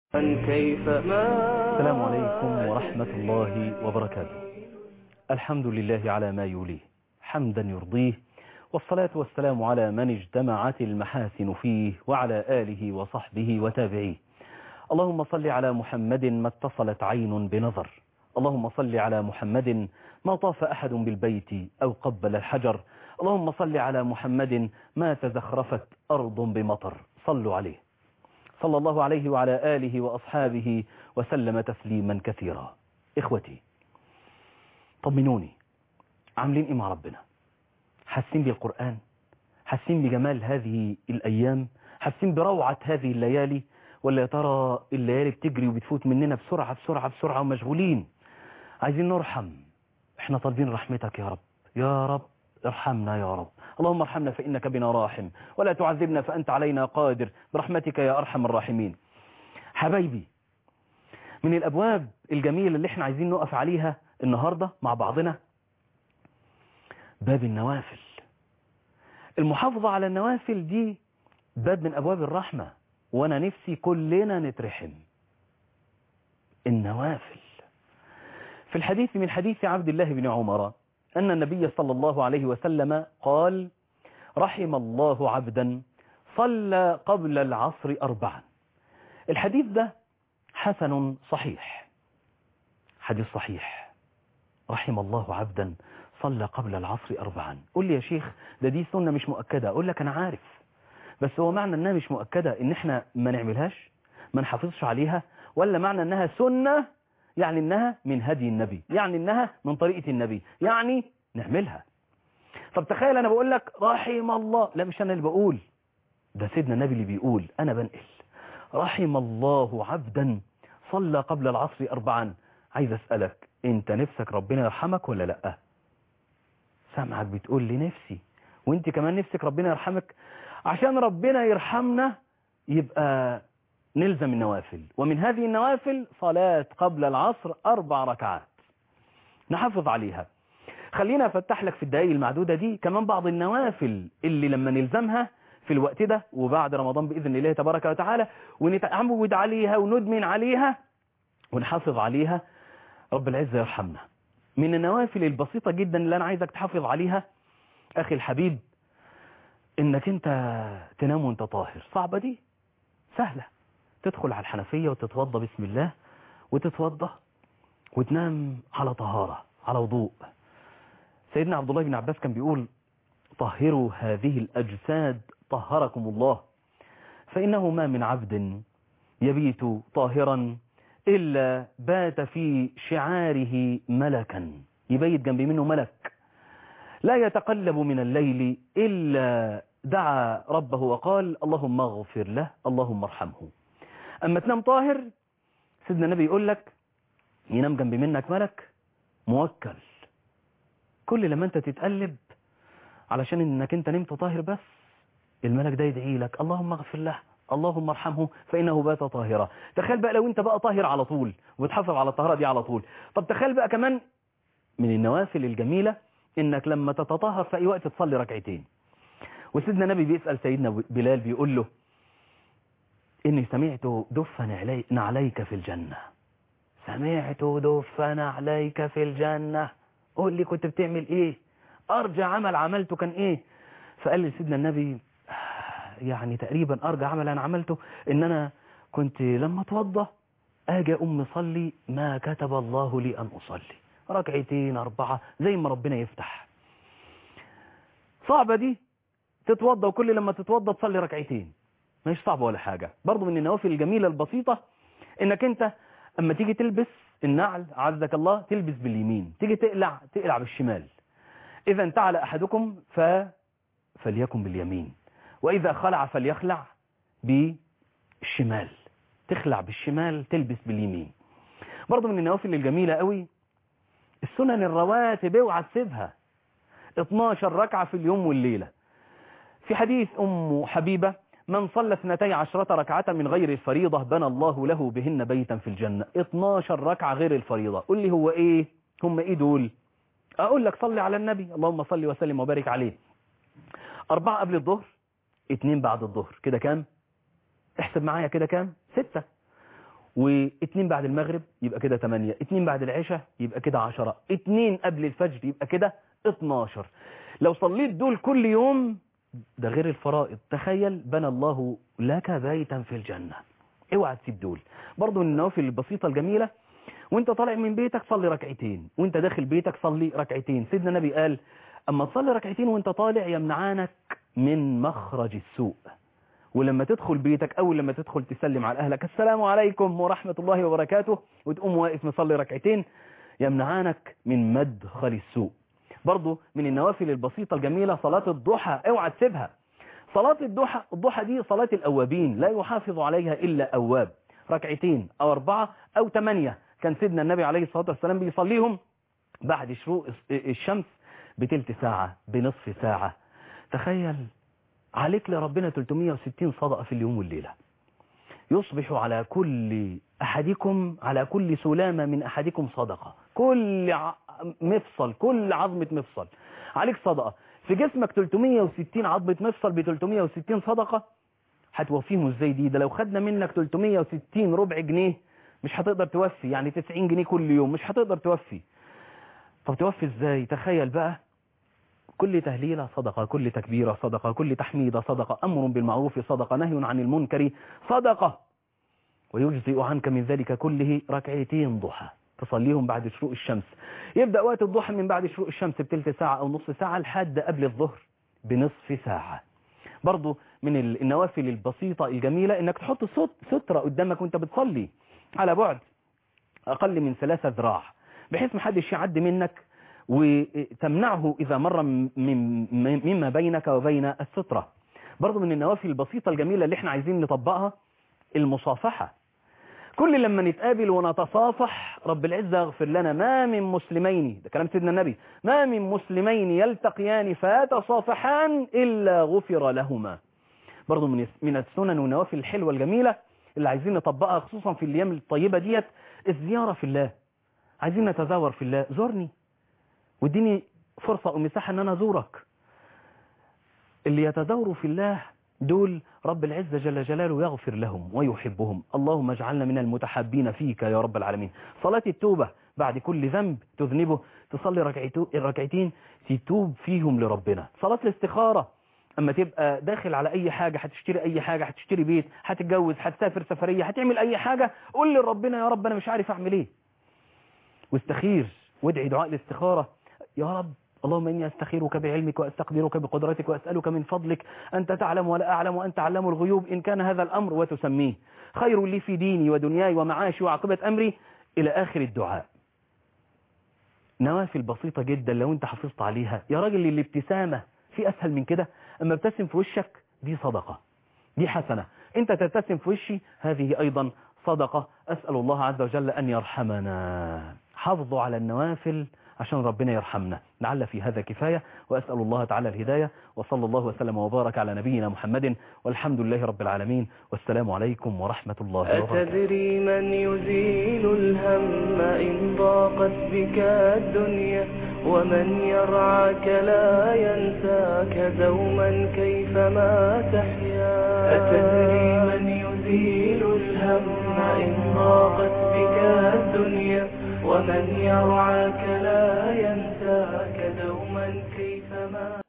السلام عليكم ورحمة الله وبركاته. الحمد لله على ما يوليه حمدا يرضيه، والصلاة والسلام على من اجتمعت المحاسن فيه وعلى آله وصحبه وتابعيه. اللهم صل على محمد ما اتصلت عين بنظر، اللهم صل على محمد ما طاف أحد بالبيت أو قبل الحجر، اللهم صل على محمد ما تزخرفت أرض بمطر. صلوا عليه صلى الله عليه وعلى آله وأصحابه وسلم تسليما كثيرا. إخوتي طمنوني، عاملين إيه مع ربنا؟ حاسين بالقرآن؟ حاسين بجمال هذه الأيام؟ حاسين بروعة هذه الليالي؟ ولا يا ترى الليالي بتجري وبتفوت مننا بسرعة بسرعة بسرعة ومشغولين؟ عايزين نرحم، احنا طالبين رحمتك يا رب. يا رب ارحمنا يا رب، اللهم ارحمنا فإنك بنا راحم، ولا تعذبنا فأنت علينا قادر، برحمتك يا أرحم الراحمين. حبايبي، من الأبواب الجميلة اللي احنا عايزين نقف عليها النهاردة مع بعضنا باب النوافل. المحافظة على النوافل دي باب من أبواب الرحمة، وأنا نفسي كلنا نترحم. النوافل في الحديث من حديث عبد الله بن عمر أن النبي صلى الله عليه وسلم قال: رحم الله عبدا صلى قبل العصر 4. الحديث ده حسن صحيح، حديث صحيح. رحم الله عبدا صلى قبل العصر 4. قول لي يا شيخ دي سنة مش مؤكدة. أقول لك أنا عارف، بس هو معنى أنها مش مؤكدة إن احنا ما نعملهاش، ما نحافظش عليها؟ ولا معنى أنها سنة يعني أنها من هدي النبي، يعني أنها من طريقة النبي، يعني نعملها؟ طب تخيل أنا بقول لك رحم الله، لا مش أنا اللي بقول، ده سيدنا النبي اللي بيقول، أنا بنقل. رحم الله عبدا صلى قبل العصر 4. عايز أسألك، أنت نفسك ربنا يرحمك ولا لأ؟ سامعك بتقول لي نفسي، وانت كمان نفسك ربنا يرحمك. عشان ربنا يرحمنا يبقى نلزم النوافل، ومن هذه النوافل صلاة قبل العصر 4 ركعات نحافظ عليها. خلينا أفتح لك في الدقائق المعدودة دي كمان بعض النوافل اللي لما نلزمها في الوقت ده وبعد رمضان بإذن الله تبارك وتعالى ونتعود عليها وندمن عليها ونحافظ عليها، رب العزة يرحمنا. من النوافل البسيطة جدا اللي أنا عايزك تحافظ عليها أخي الحبيب، إنك أنت تنام وأنت طاهر. صعبة دي؟ سهلة. تدخل على الحنفية وتتوضى بسم الله وتتوضى وتنام على طهارة، على وضوء. سيدنا عبد الله بن عباس كان بيقول: طهروا هذه الأجساد طهركم الله، فإنه ما من عبد يبيت طاهرا إلا بات في شعاره ملكا، يبيت جنب منه ملك، لا يتقلب من الليل إلا دعا ربه وقال: اللهم اغفر له، اللهم ارحمه. أما تنام طاهر، سيدنا النبي يقول لك ينام جنب منك ملك موكل، كل لما انت تتقلب علشان انك انت نمت طاهر بس، الملك ده يدعي لك: اللهم اغفر له، اللهم ارحمه فإنه بات طاهرا. تخيل بقى لو انت بقى طاهر على طول وتحافظ على الطهارة دي على طول. طب تخيل بقى كمان من النوافل الجميلة انك لما تتطهر في اي وقت تصلي ركعتين. وسيدنا النبي بيسأل سيدنا بلال بيقول له: إني سمعت دفا نعليك في الجنة. سمعت دفا عليك في الجنة، قول لي كنت بتعمل ايه؟ ارجع عمل عملته كان ايه؟ فقال لي سيدنا النبي يعني تقريبا ارجع عمل انا عملته ان انا كنت لما اتوضى اجي اصلي ما كتب الله لي ان اصلي، ركعتين 4 زي ما ربنا يفتح. صعبة دي؟ تتوضى وكل لما تتوضى تصلي ركعتين، مش صعبة ولا حاجة. برضو من النوافل الجميلة البسيطة انك انت اما تيجي تلبس النعل عزك الله تلبس باليمين، تيجي تقلع بالشمال. اذا انتعل احدكم فليكن باليمين، واذا خلع فليخلع بالشمال، تخلع بالشمال تلبس باليمين. برضو من النوافل الجميلة قوي السنن الرواتب، اوعى تسيبها. 12 ركعة في اليوم والليلة. في حديث ام حبيبة: من صلى 12 ركعة من غير الفريضة بنى الله له بهن بيتا في الجنة. 12 ركعة غير الفريضة. قل لي هو ايه؟ هم ايه دول؟ اقول لك صلي على النبي، اللهم صل وسلم وبارك عليه. 4 قبل الظهر، 2 بعد الظهر، كده كام؟ احسب معايا كده كام؟ 6. و2 بعد المغرب يبقى كده 8، 2 بعد العشاء يبقى كده 10، 2 قبل الفجر يبقى كده 12. لو صليت دول كل يوم، ده غير الفرائض، تخيل بنى الله لك بيتا في الجنة. اوعى تسيب دول. برضو من النوافل البسيطة الجميلة، وانت طالع من بيتك صلي ركعتين، وانت داخل بيتك صلي ركعتين. سيدنا النبي قال اما تصلي ركعتين وانت طالع يمنعانك من مخرج السوء، ولما تدخل بيتك اول لما تدخل تسلم على اهلك السلام عليكم ورحمة الله وبركاته، وتقوم واقف مصلي ركعتين، يمنعانك من مدخل السوء. برضو من النوافل البسيطة الجميلة صلاة الضحى، اوعى تسيبها. صلاة الضحى دي صلاة الأوابين، لا يحافظ عليها إلا أواب، ركعتين أو 4 أو 8. كان سيدنا النبي عليه الصلاة والسلام بيصليهم بعد شروق الشمس بتلت ساعة، بنصف ساعة. تخيل عليك لربنا 360 صدقة في اليوم والليلة. يصبح على كل أحدكم، على كل سلامة من أحدكم صدقة، كل مفصل، كل عظمة مفصل عليك صدقة. في جسمك 360 عظمة مفصل ب 360 صدقة، هتوفيهم ازاي دي؟ ده لو خدنا منك 360 ربع جنيه مش هتقدر توفي، يعني 90 جنيه كل يوم مش هتقدر توفي. طب توفي ازاي؟ تخيل بقى، كل تهليلة صدقة، كل تكبيرة صدقة، كل تحميدة صدقة، أمر بالمعروف صدقة، نهي عن المنكر صدقة. ويجزئ عنك من ذلك كله ركعتين ضحى تصليهم بعد شروق الشمس. يبدأ وقت الضحى من بعد شروق الشمس بتلت ساعة أو نصف ساعة لحد قبل الظهر بنصف ساعة. برضو من النوافل البسيطة الجميلة انك تحط سترة قدامك وانت بتصلي على بعد اقل من 3 ذراع، بحيث محدش يعدي منك وتمنعه اذا مر مما بينك وبين السترة. برضو من النوافل البسيطة الجميلة اللي احنا عايزين نطبقها المصافحة. كل لما نتقابل ونتصافح رب العزة يغفر لنا. ما من مسلمين، ده كلام سيدنا النبي، ما من مسلمين يلتقيان فيتصافحان إلا غفر لهما. برضو من السنن والنوافل الحلوة الجميلة اللي عايزين نطبقها خصوصا في الأيام الطيبة ديت، الزيارة في الله. عايزين نتزاور في الله، زورني واديني فرصة ومساحة ان انا ازورك. اللي يتزاوروا في الله دول رب العزة جل جلاله يغفر لهم ويحبهم. اللهم اجعلنا من المتحابين فيك يا رب العالمين. صلاة التوبة، بعد كل ذنب تذنبه تصلي ركعتين تتوب فيهم لربنا. صلاة الاستخارة، اما تبقى داخل على اي حاجة، هتشتري اي حاجة، هتشتري بيت، هتتجوز، هتسافر سفرية، هتعمل اي حاجة، قول لربنا يا رب انا مش عارف اعمل ايه، واستخير وادعي دعاء الاستخارة. يا رب اللهم إني أستخيرك بعلمك وأستقدرك بقدرتك وأسألك من فضلك، أنت تعلم ولا أعلم وأنت علام الغيوب، إن كان هذا الأمر وتسميه خير لي في ديني ودنياي ومعاشي وعاقبة أمري، إلى آخر الدعاء. نوافل بسيطة جدا لو أنت حافظت عليها. يا راجل الابتسامة في أسهل من كده؟ أما ابتسم في وشك دي صدقة، دي حسنة. أنت تبتسم في وشي هذه أيضا صدقة. أسأل الله عز وجل أن يرحمنا. حافظوا على النوافل عشان ربنا يرحمنا. لعل في هذا كفاية، وأسأل الله تعالى الهداية، وصلى الله وسلم وبارك على نبينا محمد، والحمد لله رب العالمين، والسلام عليكم ورحمة الله وبركاته. أتدري من يزيل الهم إن ضاقت بك الدنيا، ومن يرعاك لا ينساك دوما كيفما تحيا. أتدري من يزيل الهم إن ضاقت بك الدنيا، ومن يرعاك لا ينساك